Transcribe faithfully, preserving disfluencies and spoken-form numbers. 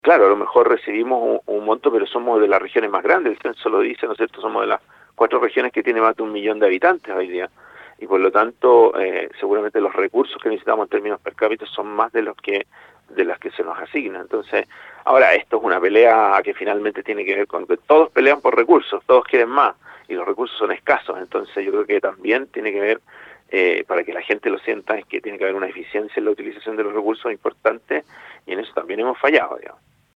claro, a lo mejor recibimos un, un monto, pero somos de las regiones más grandes, el censo lo dice, ¿no es cierto? Somos de las cuatro regiones que tienen más de un millón de habitantes hoy día, y por lo tanto, eh, seguramente los recursos que necesitamos en términos per cápita son más de los que de las que se nos asignan. Entonces, ahora esto es una pelea que finalmente tiene que ver con que todos pelean por recursos, todos quieren más, y los recursos son escasos, entonces yo creo que también tiene que ver, eh, para que la gente lo sienta, es que tiene que haber una eficiencia en la utilización de los recursos importante, y en eso también hemos fallado, digamos.